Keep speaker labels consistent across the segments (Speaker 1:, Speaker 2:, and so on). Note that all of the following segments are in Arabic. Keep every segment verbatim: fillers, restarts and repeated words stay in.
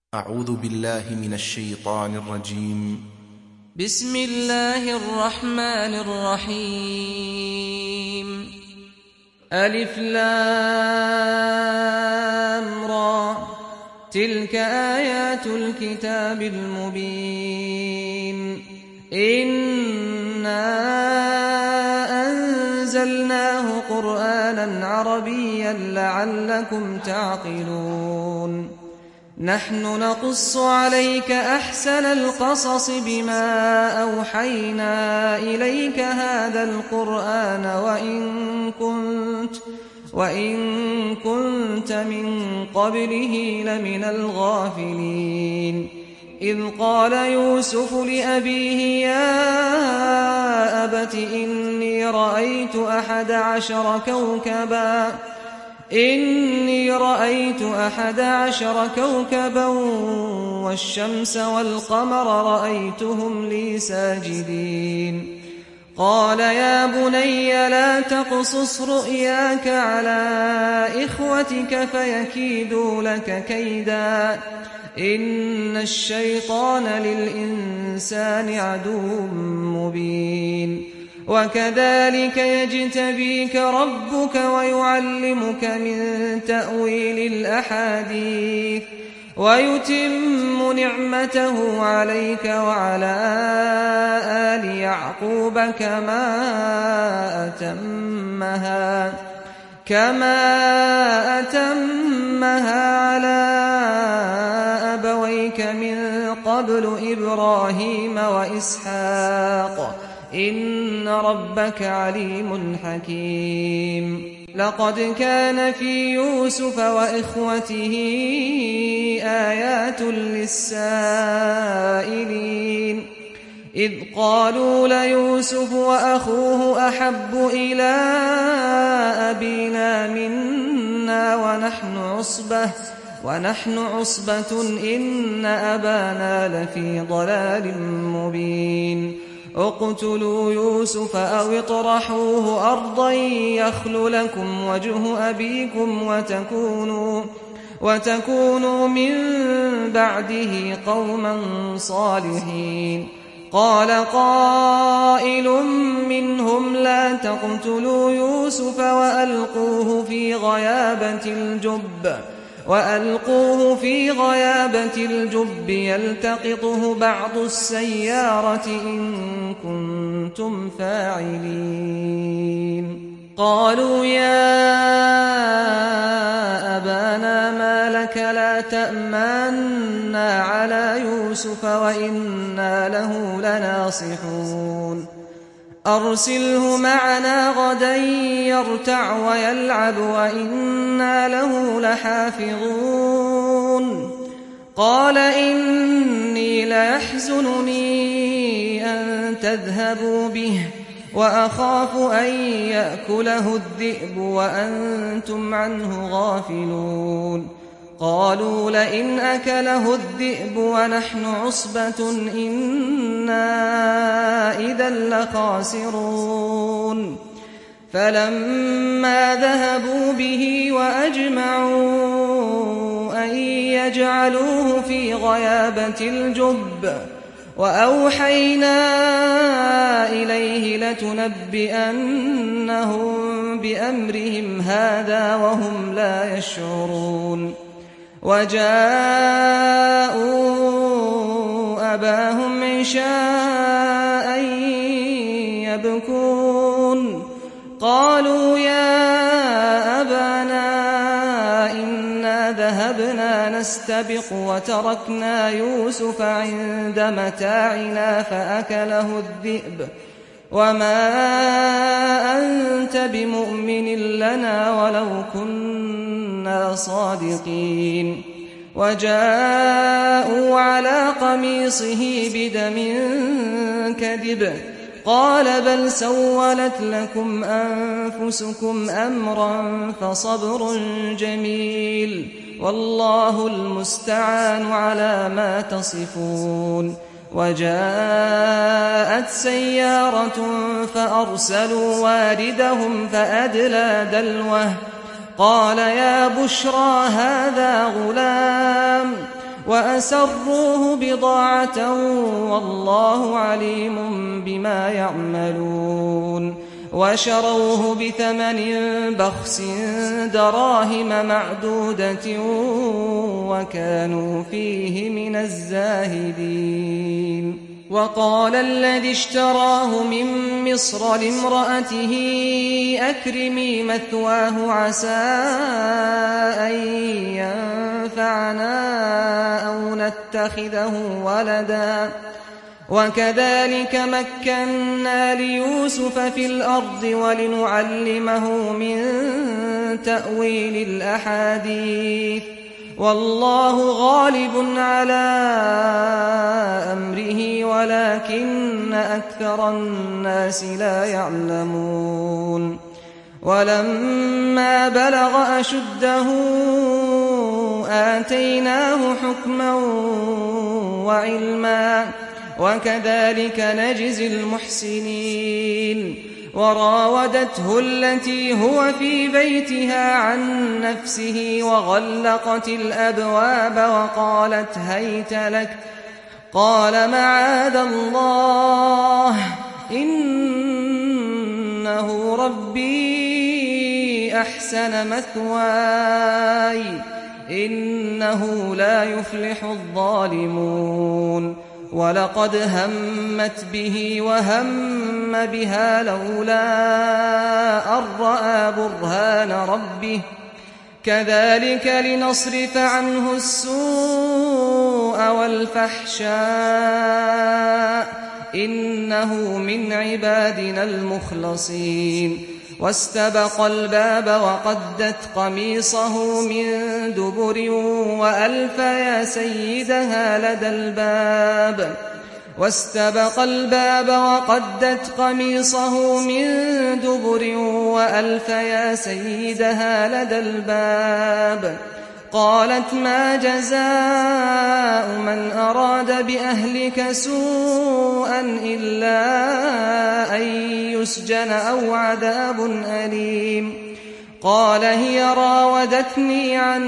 Speaker 1: أعوذ بالله من الشيطان الرجيم.
Speaker 2: بسم الله الرحمن الرحيم. ألف لام را، تلك آيات الكتاب المبين. إنا أنزلناه قرآنا عربيا لعلكم تعقلون. نحن نقص عليك أحسن القصص بما أوحينا إليك هذا القرآن وإن كنت, وإن كنت من قبله لمن الغافلين. إذ قال يوسف لأبيه يا أبت إني رأيت أحد عشر كوكبا إني رأيت أحد عشر كوكبا والشمس والقمر رأيتهم لي ساجدين. قال يا بني لا تقصص رؤياك على إخوتك فيكيدوا لك كيدا إن الشيطان للإنسان عدو مبين. وكذلك يجتبيك ربك ويعلمك من تأويل الأحاديث ويتم نعمته عليك وعلى آل يعقوب كما أتمها كما أتمها على أبويك من قبل إبراهيم وإسحاق إن ربك عليم حكيم. لقد كان في يوسف وإخوته آيات للسائلين إذ قالوا ليوسف وأخوه أحب إلى أبينا منا ونحن عصبة ونحن عصبة إن أبانا لفي ضلال مبين. اقتلوا يوسف أو اطرحوه أرضا يخل لكم وجه أبيكم وتكونوا, وتكونوا من بعده قوما صالحين. قال قائل منهم لا تقتلوا يوسف وألقوه في غيابة الجب وألقوه في غيابة الجب يلتقطه بعض السيارة إن كنتم فاعلين. قالوا يا أبانا ما لك لا تأمنا على يوسف وإنا له لناصحون. أرسله معنا غدا يرتع ويلعب وإنا له لحافظون. قال إني ليحزنني أن تذهبوا به وأخاف أن يأكله الذئب وأنتم عنه غافلون. قالوا لئن أكله الذئب ونحن عصبة إنا إذا لخاسرون. فلما ذهبوا به وأجمعوا أن يجعلوه في غيابة الجب وأوحينا إليه لتنبئنهم بأمرهم هذا وهم لا يشعرون. وجاءوا أباهم عشاء يبكون. قالوا يا أبانا إنا ذهبنا نستبق وتركنا يوسف عند متاعنا فأكله الذئب وما أنت بمؤمن لنا ولو كنا صادقين. وجاءوا على قميصه بدم كذب قال بل سولت لكم أنفسكم أمرا فصبر جميل والله المستعان على ما تصفون. وجاءت سيارة فأرسلوا واردهم فأدلى دلوه قال يا بشرى هذا غلام وأسروه بضاعة والله عليم بما يعملون وشروه بثمن بخس دراهم معدودة وكانوا فيه من الزاهدين وقال الذي اشتراه من مصر لامرأته أكرمي مثواه عسى أن ينفعنا أو نتخذه ولدا وكذلك مكنا ليوسف في الأرض ولنعلمه من تأويل الأحاديث والله غالب على أمره ولكن أكثر الناس لا يعلمون ولما بلغ أشده آتيناه حكما وعلما وكذلك نجزي المحسنين وراودته التي هو في بيتها عن نفسه وغلقت الأبواب وقالت هيت لك قال معاذ الله إنه ربي أحسن مثواي إنه لا يفلح الظالمون ولقد همت به وهم بها لولا أن رأى برهان ربه كذلك لنصرف عنه السوء والفحشاء إنه من عبادنا المخلصين واستبق الباب وقدت قميصه من دبر وألف يا سيدها لدى الباب واستبق الباب وقدت قميصه من دبر وألف يا سيدها لدى الباب قالت ما جزاء من أراد بأهلك سوءا إلا أن يسجن أو عذاب أليم قال هي راودتني عن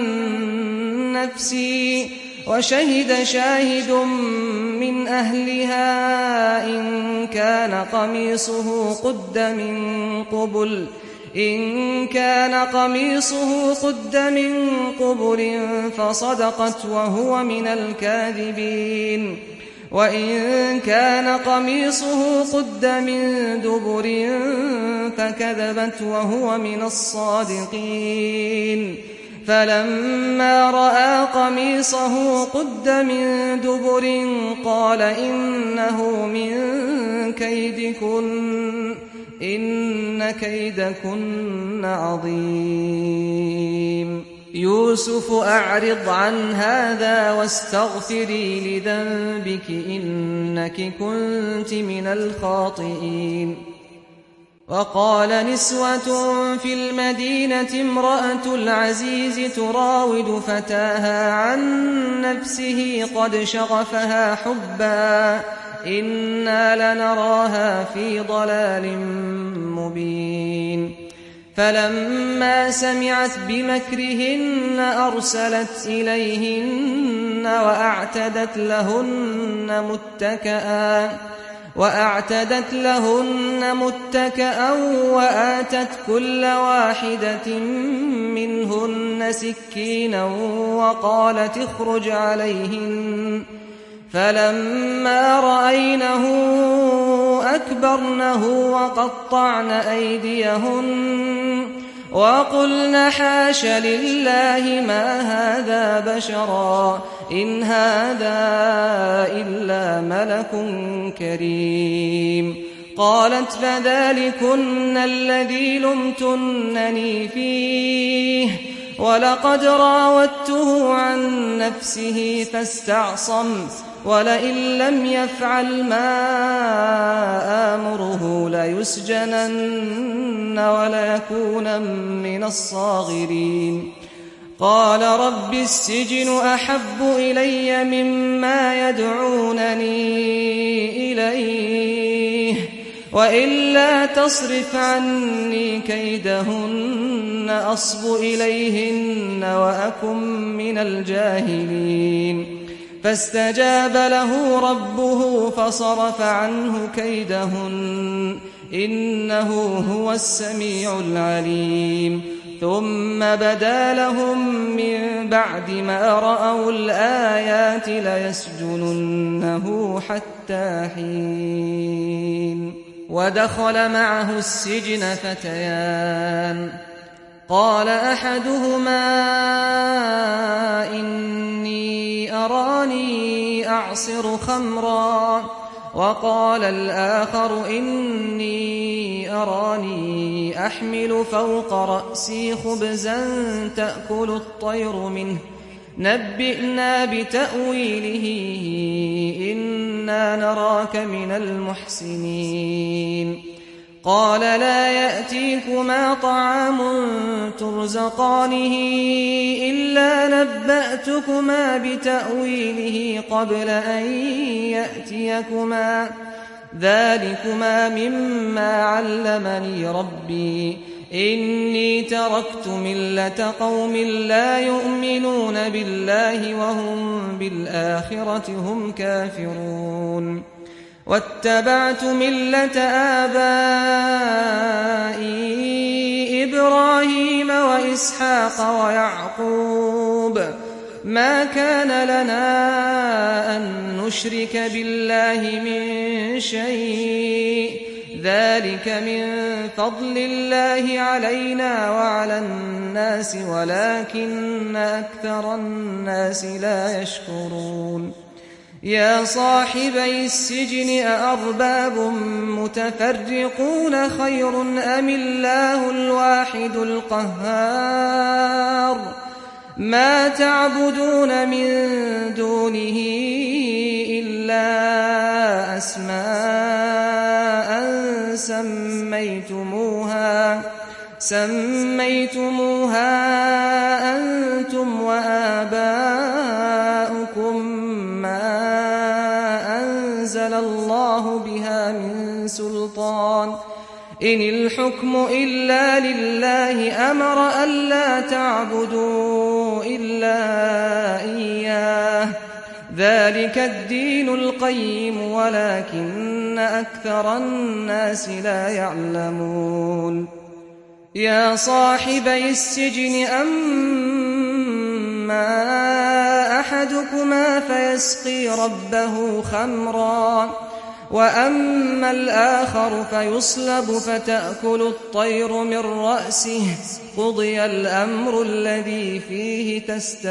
Speaker 2: نفسي وشهد شاهد من أهلها إن كان قميصه قد من قبل إن كان قميصه قد من قبل فصدقت وهو من الكاذبين وإن كان قميصه قد من دبر فكذبت وهو من الصادقين فلما رأى قميصه قد من دبر قال إنه من كيدكن إن كيدكن عظيم يوسف أعرض عن هذا واستغفري لذنبك إنك كنت من الخاطئين وقال نسوة في المدينة امرأة العزيز تراود فتاها عن نفسه قد شغفها حبا إنا لنراها في ضلال مبين فلما سمعت بمكرهن أرسلت إليهن وأعتدت لهن متكئا وأعتدت لهن متكئا وآتت كل واحدة منهن سكينا وقالت اخرج عليهن فلما رأينه أكبرنه وقطعن أيديهن وقلن حاش لله ما هذا بشرا إن هذا إلا ملك كريم قالت فذلكن الذي لمتنني فيه ولقد راودته عن نفسه فاستعصم ولئن لم يفعل ما آمره ليسجنن وليكون من الصاغرين قال رب السجن أحب إلي مما يدعونني إليه وإلا تصرف عني كيدهن أصب إليهن وأكن من الجاهلين فاستجاب له ربه فصرف عنه كيدهن إنه هو السميع العليم ثم بدا لهم من بعد ما رأوا الآيات ليسجننه حتى حين ودخل معه السجن فتيان قال أحدهما إني أراني أعصر خمرا وقال الآخر إني أراني أحمل فوق رأسي خبزا تأكل الطير منه نبئنا بتأويله إنا نراك من المحسنين قال لا يأتيكما طعام ترزقانه إلا نبأتكما بتأويله قبل أن يأتيكما ذلكما مما علمني ربي إني تركت ملة قوم لا يؤمنون بالله وهم بالآخرة هم كافرون واتبعت ملة آبائي إبراهيم وإسحاق ويعقوب ما كان لنا أن نشرك بالله من شيء ذلك من فضل الله علينا وعلى الناس ولكن أكثر الناس لا يشكرون يا صاحبي السجن أأرباب متفرقون خير أم الله الواحد القهار ما تعبدون من دونه إلا أسماء سميتموها سميتموها أنتم وآباؤكم ما أنزل الله بها من سلطان إن الحكم إلا لله أمر ألا تعبدوا إلا إياه ذلك الدين القيم ولكن أكثر الناس لا يعلمون يا صاحبي السجن أما أحدكما فيسقي ربه خمرا وأما الآخر فيصلب فتأكل الطير من رأسه قضي الأمر الذي فيه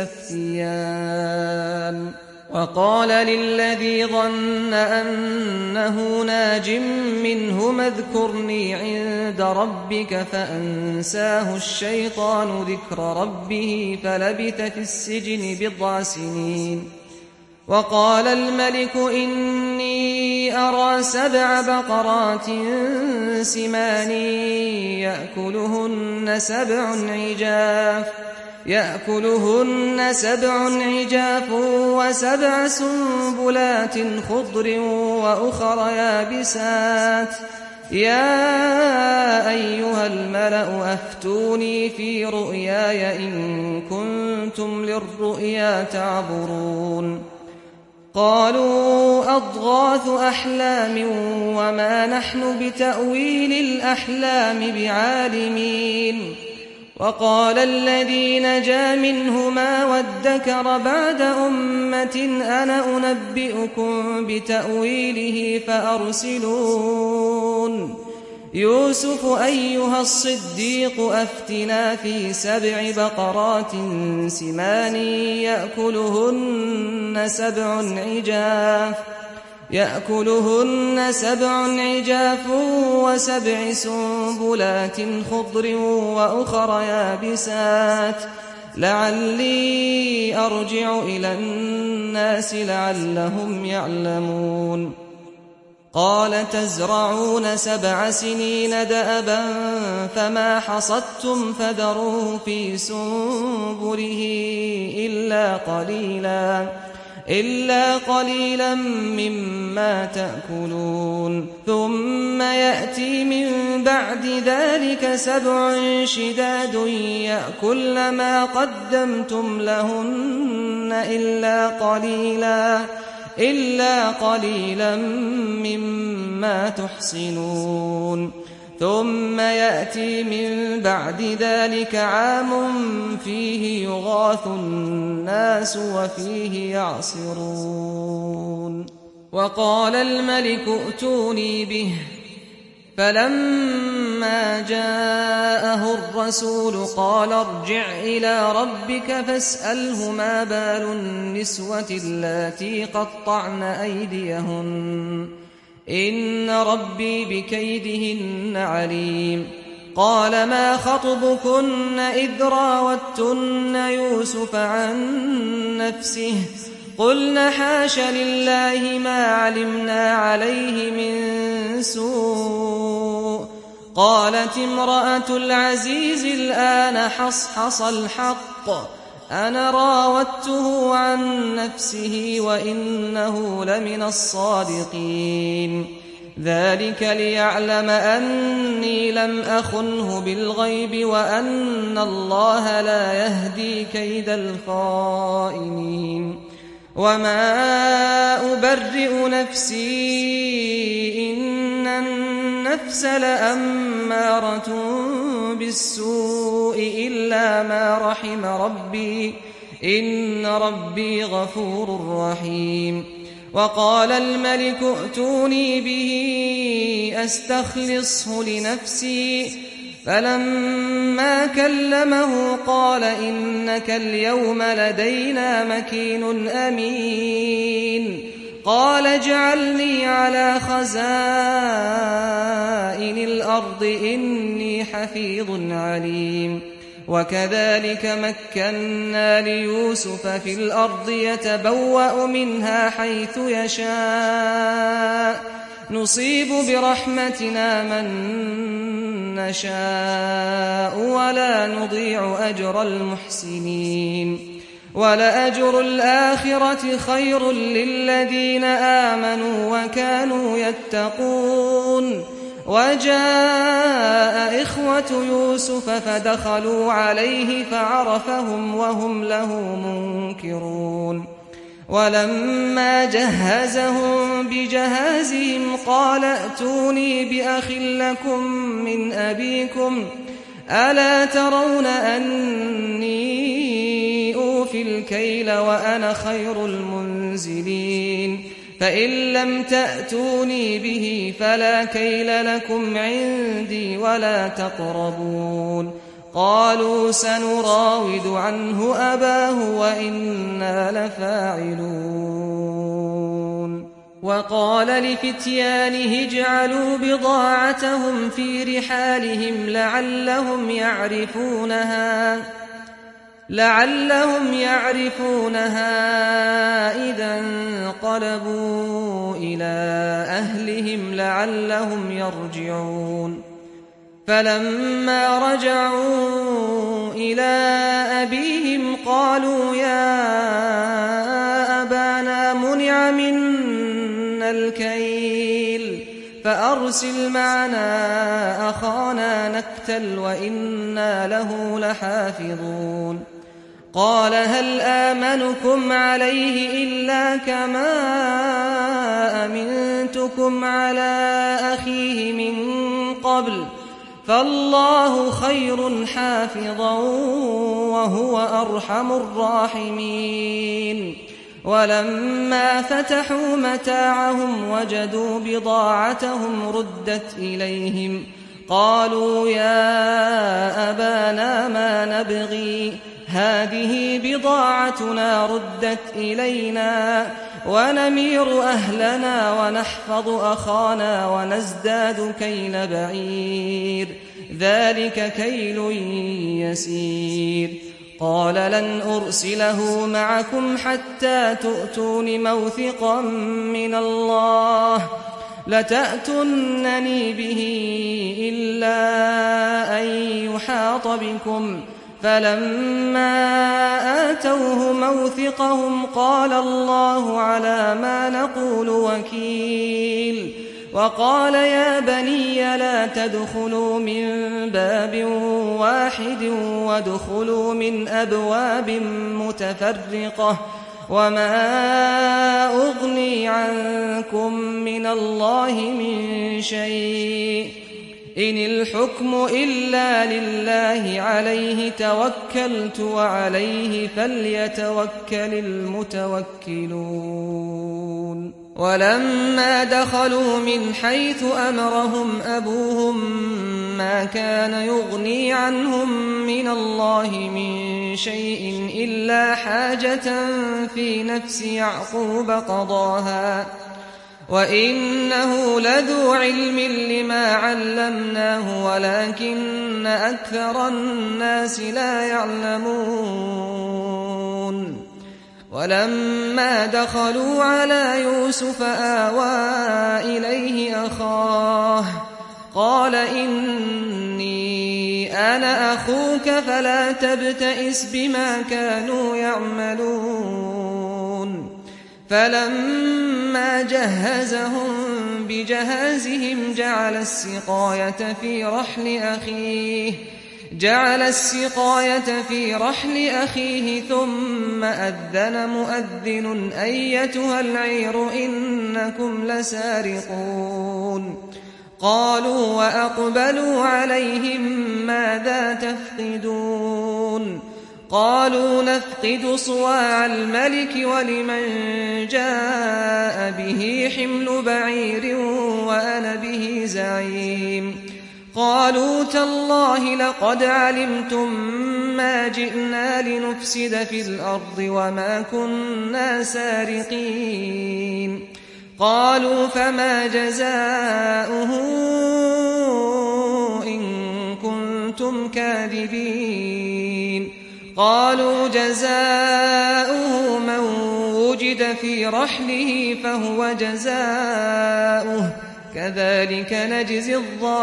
Speaker 2: تستفتيان وقال للذي ظن أنه ناج منهما اذكرني عند ربك فأنساه الشيطان ذكر ربه فلبث في السجن بضع سنين وقال الملك إني أرى سبع بقرات سمان يأكلهن سبع عجاف يأكلهن سبع عجاف وسبع سنبلات خضر وأخر يابسات يا أيها الملأ أفتوني في رؤياي إن كنتم للرؤيا تعبرون قالوا أضغاث أحلام وما نحن بتأويل الأحلام بعالمين وقال الذي نجا منهما وادكر بعد أمة أنا أنبئكم بتأويله فأرسلون يوسف أيها الصديق أفتنا في سبع بقرات سمان يأكلهن سبع عجاف يأكلهن سبع عجاف وسبع سنبلات خضر وأخر يابسات لعلي أرجع إلى الناس لعلهم يعلمون قال تزرعون سبع سنين دأبا فما حصدتم فذروه في سنبله إلا قليلا إلا قليلا مما تأكلون ثم يأتي من بعد ذلك سبع شداد يأكلن ما قدمتم لهن إلا قليلا إلا قليلا مما تحصنون ثم يأتي من بعد ذلك عام فيه يغاث الناس وفيه يعصرون وقال الملك ائتوني به فلما جاءه الرسول قال ارجع إلى ربك فاسأله ما بال النسوة اللاتي قطعن أيديهن إن ربي بكيدهن عليم قال ما خطبكن إذ راوتن يوسف عن نفسه قلن حاش لله ما علمنا عليه من سوء قالت امرأة العزيز الآن حصحص الحق أنا راودته عن نفسه وإنه لمن الصادقين ذلك ليعلم أني لم أخنه بالغيب وأن الله لا يهدي كيد الخائنين وما أبرئ نفسي إن النفس لأمارة بالسوء إلا ما رحم ربي إن ربي غفور رحيم وقال الملك ائتوني به أستخلصه لنفسي فلما كلمه قال إنك اليوم لدينا مكين أمين قال اجعلني على خزائن الأرض إني حفيظ عليم وكذلك مكنا ليوسف في الأرض يتبوأ منها حيث يشاء نصيب برحمتنا من نشاء ولا نضيع أجر المحسنين ولأجر الآخرة خير للذين آمنوا وكانوا يتقون وجاء إخوة يوسف فدخلوا عليه فعرفهم وهم له منكرون ولما جهزهم بجهازهم قال ائتوني بأخ لكم من أبيكم ألا ترون أني أوفي الكيل وأنا خير المنزلين فإن لم تأتوني به فلا كيل لكم عندي ولا تقربون قالوا سنراود عنه أباه وإنا لفاعلون وقال لفتيانه اجعلوا بضاعتهم في رحالهم لعلهم يعرفونها لعلهم يعرفونها إذا انقلبوا إلى أهلهم لعلهم يرجعون فلما رجعوا إلى أبيهم قالوا يا أبانا منع منا الكيل فأرسل معنا أخانا نكتل وإنا له لحافظون قال هل آمنكم عليه إلا كما أمنتكم على أخيه من قبل فالله خير حافظا وهو أرحم الراحمين ولما فتحوا متاعهم وجدوا بضاعتهم ردت إليهم قالوا يا أبانا ما نبغي هذه بضاعتنا ردت إلينا ونمير أهلنا ونحفظ أخانا ونزداد كيل بعير ذلك كيل يسير قال لن أرسله معكم حتى تؤتون موثقا من الله لتأتونني به إلا أن يحاط بكم فلما آتوه موثقهم قال الله على ما نقول وكيل وقال يا بني لا تدخلوا من باب واحد وادخلوا من أبواب متفرقة وما أغني عنكم من الله من شيء إن الحكم إلا لله عليه توكلت وعليه فليتوكل المتوكلون ولما دخلوا من حيث أمرهم أبوهم ما كان يغني عنهم من الله من شيء إلا حاجة في نفس يعقوب قضاها وإنه لذو علم لما علمناه ولكن أكثر الناس لا يعلمون ولما دخلوا على يوسف آوى إليه أخاه قال إني أنا أخوك فلا تبتئس بما كانوا يعملون فلما جهزهم بجهازهم جعل السقاية في رحل أخيه جعل السقاية في رحل أخيه ثم أذن مؤذن أيتها العير إنكم لسارقون قالوا وأقبلوا عليهم ماذا تفقدون قالوا نفقد صواع الملك ولمن جاء به حمل بعير وأنا به زعيم قالوا تالله لقد علمتم ما جئنا لنفسد في الأرض وما كنا سارقين قالوا فما جزاؤه إن كنتم كاذبين قالوا جزاؤه من وجد في رحله فهو جزاؤه كذلك نجزي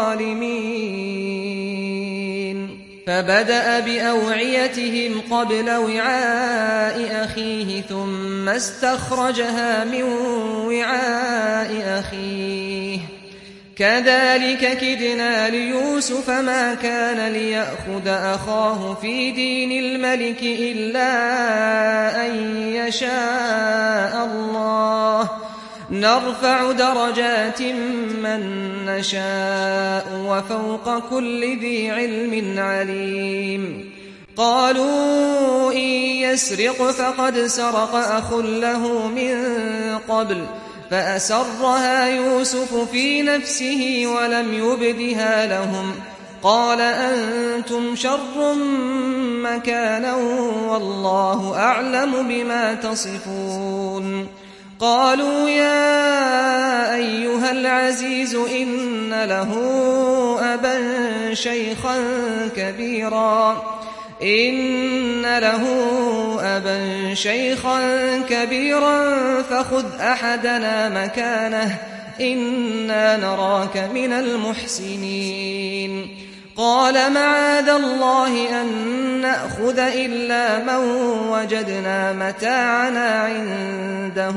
Speaker 2: الظالمين فبدأ بأوعيتهم قبل وعاء أخيه ثم استخرجها من وعاء أخيه كذلك كدنا ليوسف ما كان ليأخذ أخاه في دين الملك إلا أن يشاء الله نرفع درجات من نشاء وفوق كل ذي علم عليم قالوا إن يسرق فقد سرق أخ له من قبل فأسرها يوسف في نفسه ولم يبدها لهم قال أنتم شر مكانا والله أعلم بما تصفون قالوا يا أيها العزيز إن له أبا شيخا كبيرا إن له أبا شيخا كبيرا فخذ أحدنا مكانه إنا نراك من المحسنين قال معاذ الله أن نأخذ إلا من وجدنا متاعنا عنده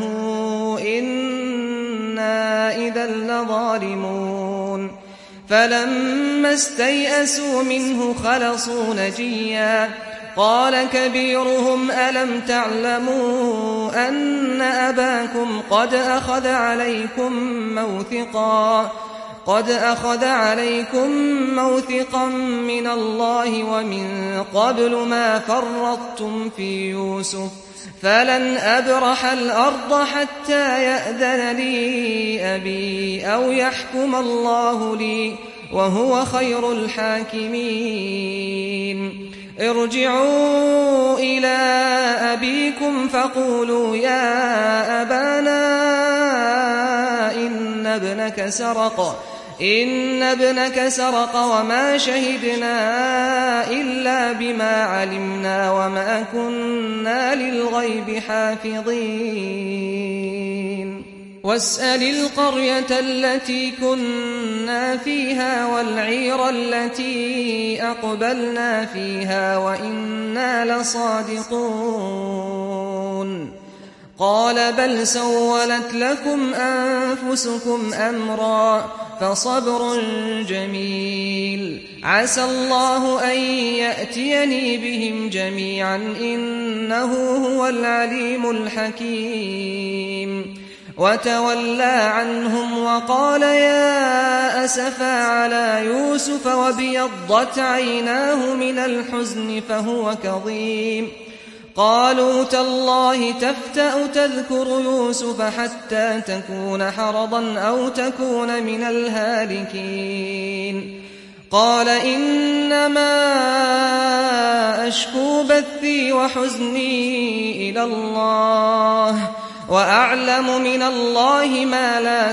Speaker 2: إنا إذا لظالمون فلما استيئسوا منه خلصوا نجيا قال كبيرهم ألم تعلموا أن أباكم قد أخذ عليكم موثقا قد أخذ عليكم موثقا من الله ومن قبل ما فرطتم في يوسف فلن أبرح الأرض حتى يأذن لي أبي أو يحكم الله لي وهو خير الحاكمين ارجعوا إلى أبيكم فقولوا يا أبانا إن ابنك سرق إن ابنك سرق وما شهدنا إلا بما علمنا وما كنا للغيب حافظين واسأل القرية التي كنا فيها والعير التي أقبلنا فيها وإنا لصادقون قال بل سولت لكم أنفسكم أمرا فصبر جميل عسى الله أن يأتيني بهم جميعا إنه هو العليم الحكيم وتولى عنهم وقال يا أسفا على يوسف وابيضت عيناه من الحزن فهو كظيم قالوا تالله تفتأ تذكر يوسف حتى تكون حرضا أو تكون من الهالكين قال إنما أشكو بثي وحزني إلى الله وأعلم من الله ما لا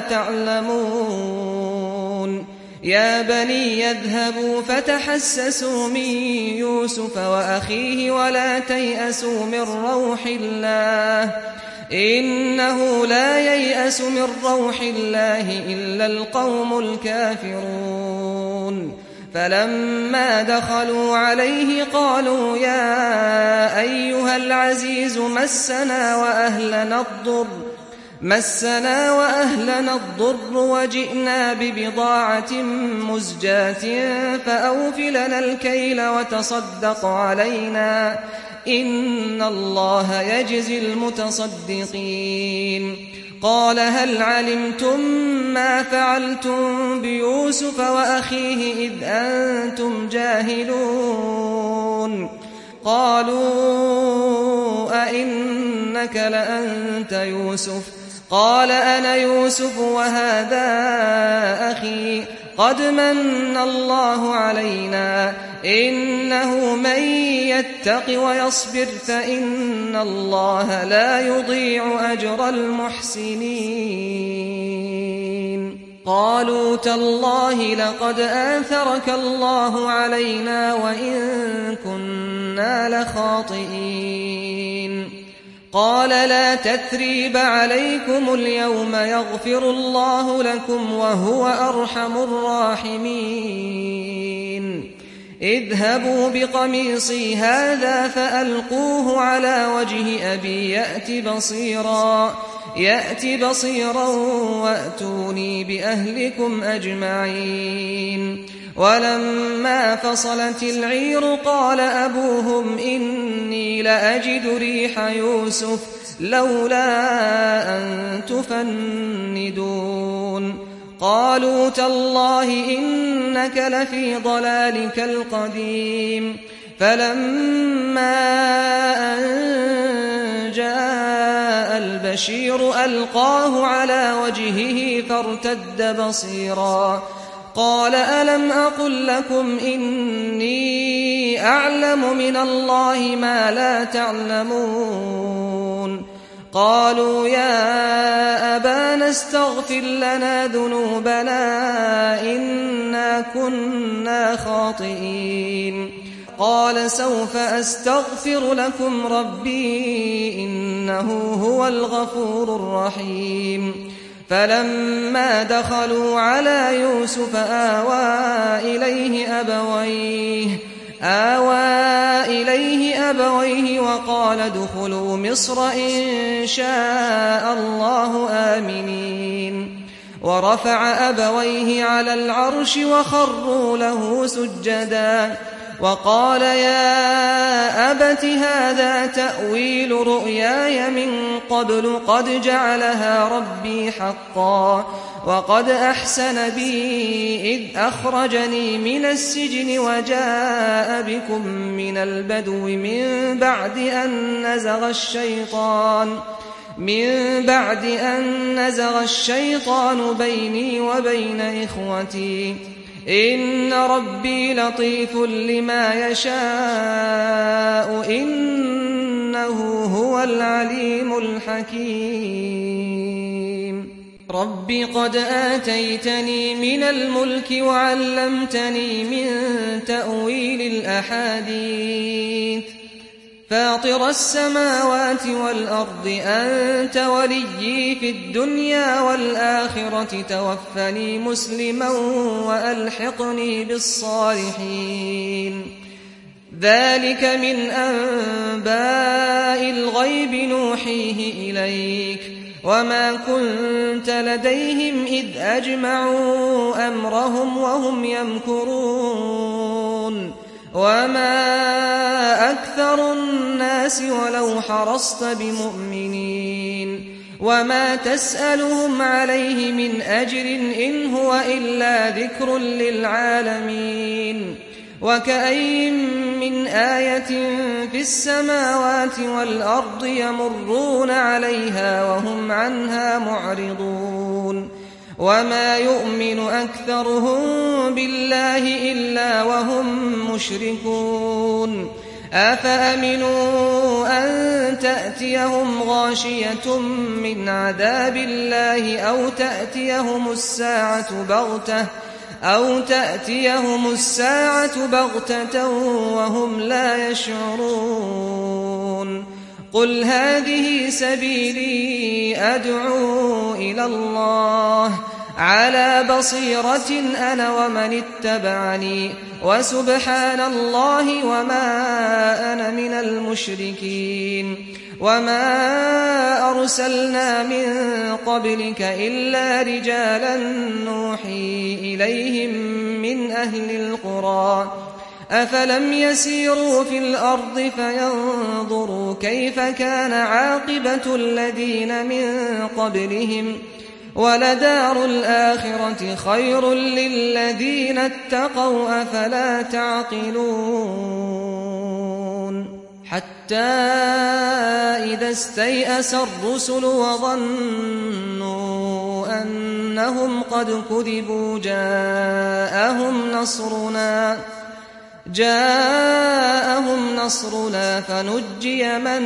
Speaker 2: تعلمون يا بني يذهبوا فتحسسوا من يوسف وأخيه ولا تيأسوا من روح الله إنه لا ييأس من روح الله إلا القوم الكافرون فلما دخلوا عليه قالوا يا أيها العزيز مسنا وأهلنا الضر مسنا وأهلنا الضر وجئنا ببضاعة مزجاة فأوف لنا الكيل وتصدق علينا إن الله يجزي المتصدقين قال هل علمتم ما فعلتم بيوسف وأخيه إذ أنتم جاهلون قالوا أئنك لأنت يوسف قال أنا يوسف وهذا أخي قد من الله علينا إنه من يتق ويصبر فإن الله لا يضيع أجر المحسنين قالوا تالله لقد آثرك الله علينا وإن كنا لخاطئين قال لا تثريب عليكم اليوم يغفر الله لكم وهو أرحم الراحمين اذهبوا بقميصي هذا فألقوه على وجه أبي يأت بصيرا يأت بصيرا وأتوني بأهلكم أجمعين ولما فصلت العير قال أبوهم إني لأجد ريح يوسف لولا أن تفندون قالوا تالله إنك لفي ضلالك القديم فلما أن جاء البشير ألقاه على وجهه فارتد بصيرا قال ألم أقل لكم إني أعلم من الله ما لا تعلمون قالوا يا أبانا استغفر لنا ذنوبنا إنا كنا خاطئين قال سوف أستغفر لكم ربي إنه هو الغفور الرحيم فلما دخلوا على يوسف آوى إليه أبويه آوى إليه أبويه وقال ادخلوا مصر إن شاء الله آمنين ورفع أبويه على العرش وخروا له سجدا وقال يا أبت هذا تأويل رؤياي من قبل قد جعلها ربي حقا وقد أحسن بي إذ أخرجني من السجن وجاء بكم من البدو من بعد أن نزغ الشيطان من بعد أن نزغ الشيطان بيني وبين إخوتي إن ربي لطيف لما يشاء إنه هو العليم الحكيم رب قد آتيتني من الملك وعلمتني من تأويل الأحاديث فاطر السماوات والأرض أنت وليي في الدنيا والآخرة توفني مسلما وألحقني بالصالحين ذلك من أنباء الغيب نوحيه إليك وما كنت لديهم إذ أجمعوا أمرهم وهم يمكرون وما أكثر الناس ولو حرصت بمؤمنين وما تسألهم عليه من أجر إن هو إلا ذكر للعالمين وكأين من آية في السماوات والأرض يمرون عليها وهم عنها معرضون وما يؤمن أكثرهم بالله إلا وهم مشركون أفأمنوا أن تأتيهم غاشية من عذاب الله أو تأتيهم الساعة بغتة أو تأتيهم الساعة بغتة وهم لا يشعرون قل هذه سبيلي أدعو إلى الله على بصيرة أنا ومن اتبعني وسبحان الله وما أنا من المشركين وما أرسلنا من قبلك إلا رجالا نوحي إليهم من أهل القرى أفلم يسيروا في الأرض فينظروا كيف كان عاقبة الذين من قبلهم ولدار الآخرة خير للذين اتقوا أفلا تعقلون حتى إذا استيأس الرسل وظنوا أنهم قد كذبوا جاءهم نصرنا جاءهم نصرنا فنجي من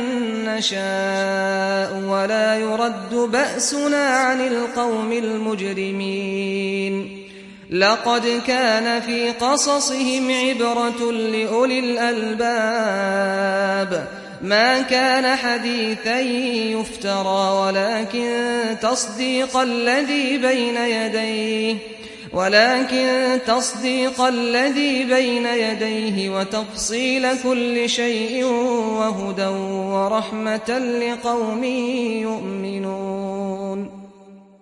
Speaker 2: نشاء ولا يرد بأسنا عن القوم المجرمين لقد كان في قصصهم عبرة لأولي الألباب ما كان حديثا يفترى ولكن تصديق الذي بين يديه ولكن تصديق الذي بين يديه وتفصيل كل شيء وهدى ورحمة لقوم يؤمنون